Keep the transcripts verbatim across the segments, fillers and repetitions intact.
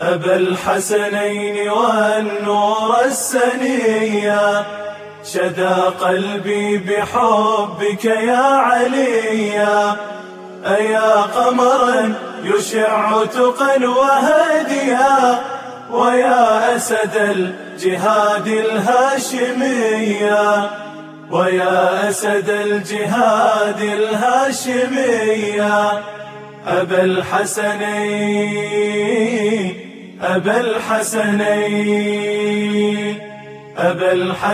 أبا الحسنين والنور السنيا، شدا قلبي بحبك يا عليا. أيا قمرا يشع تقا وهديا، ويا أسد الجهاد الهاشمية، ويا أسد الجهاد الهاشمية. أبا الحسنين أبا الحسنين أبا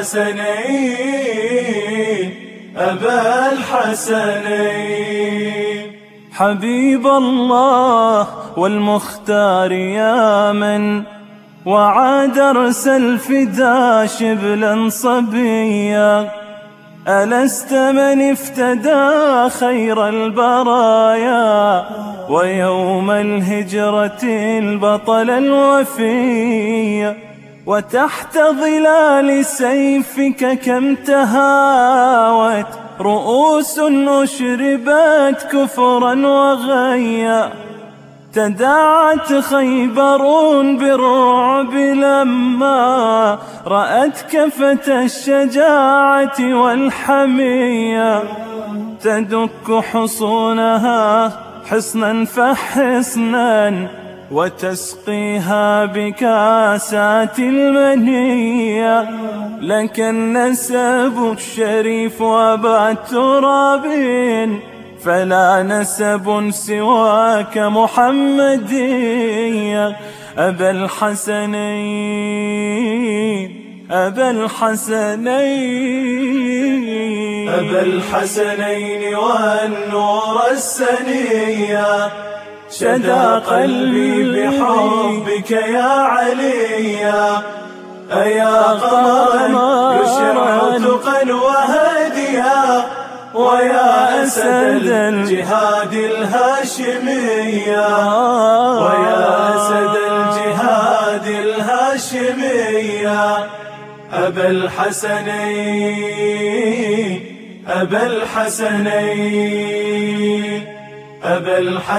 الحسنين أبا الحسنين. حبيب الله والمختار يا من وعاد أرسل فدا شبلا صبيا، ألست من افتدى خير البرايا، ويوم الهجرة البطل الوفي، وتحت ظلال سيفك كم تهاوت رؤوس أشربت كفرا وغيا. تداعت خيبر بالرعب لما رأت كفة الشجاعة والحمية، تدك حصونها حصنا فحصنا، وتسقيها بكاسات المنية. لك النسب الشريف وأبا التراب، فلا نسب سواك محمدية. أبا الحسنين أبا الحسنين أبا الحسنين والنور السنيا، شدا قلبي بحبك يا عليا. أيا قمرا يشع تقا وهديا، ويا أسد الجهاد الهاشمية، ويا أسد الجهاد الهاشمية. أبا الحسنين أبا الحسنين أبا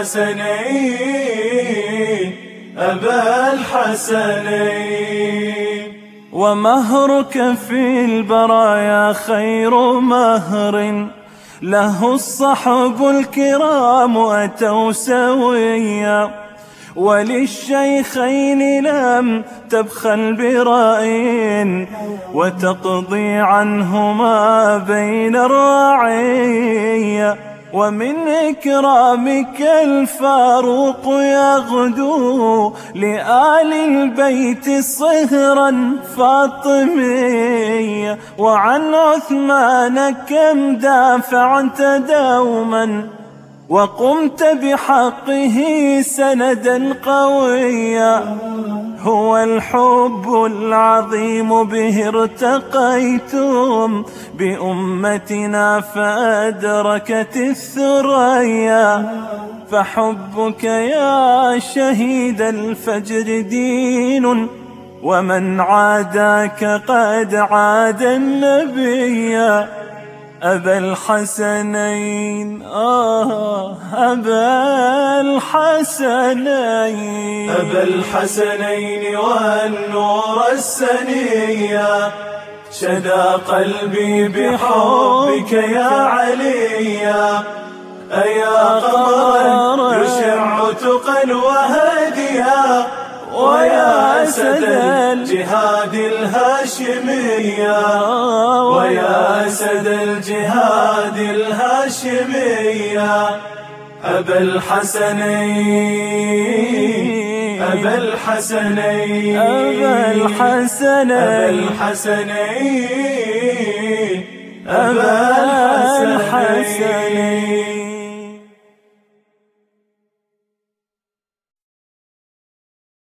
الحسنين أبا الحسنين. ومهرك في البرايا خير مهر، له الصحب الكرام أتوا سويا، وللشيخين لم تبخل برأي، وتقضي عنهما بين الرعية. ومن إكرامك الفاروق يغدو لآل البيت صهرا فاطمية، وعن عثمان كم دافعت دوما، وقمت بحقه سندا قويا. هو الحب العظيم به ارتقيتم بأمتنا فأدركت الثريا. فحبك يا شهيد الفجر دين، ومن عاداك قد عاد النبي. أبا الحسنين آه أبا الحسنين أبا الحسنين والنور السنيا، شدا قلبي بحبك يا عليا. أيا قمرا يشع تقا وهديا، ويا أسد الجهاد الهاشمية، ويا أسد الجهاد الهاشمية. أبا الحسنين أبا الحسنين أبا الحسنين أبا الحسنين أبا الحسنين.